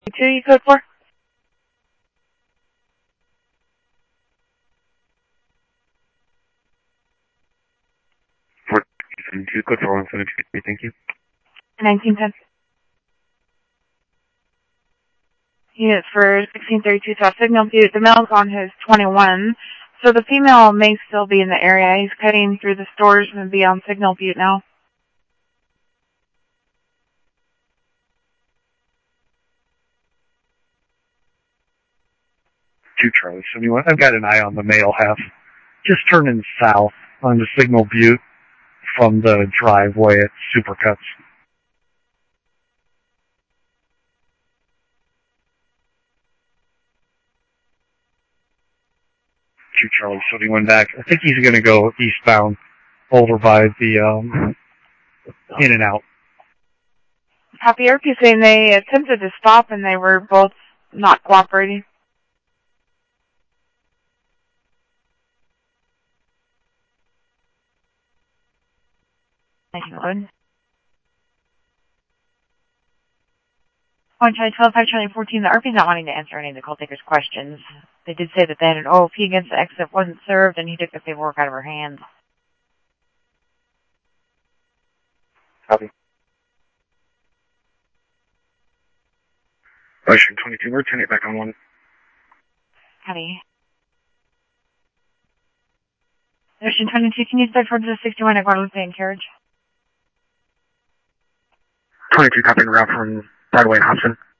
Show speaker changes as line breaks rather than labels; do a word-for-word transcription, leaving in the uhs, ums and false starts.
Two, you code for?
four seven two, code for one seven two, thank you.
nineteen ten. Units for sixteen thirty-two South Signal Butte. The male's on his twenty-one, so the female may still be in the area. He's cutting through the stores and be on Signal Butte now.
Two Charlie seventy-one. I've got an eye on the male half. Just turning south on the Signal Butte from the driveway at Supercuts. Two Charlie seventy-one back. I think he's going to go eastbound over by the um, In and Out.
Copy R P saying they attempted to stop and they were both not cooperating. nineteen eleven. One Charlie twelve, five Charlie fourteen. The R P's not wanting to answer any of the call taker's questions. They did say that they had an O O P against the exit that wasn't served, and he took the paperwork out of her hands.
Copy. Ocean twenty-two, we're turning it back on one.
Copy. Ocean twenty-two, can you start towards the sixty-one at Guadalupe and Carriage?
twenty-two, copying route from Broadway and Hobson.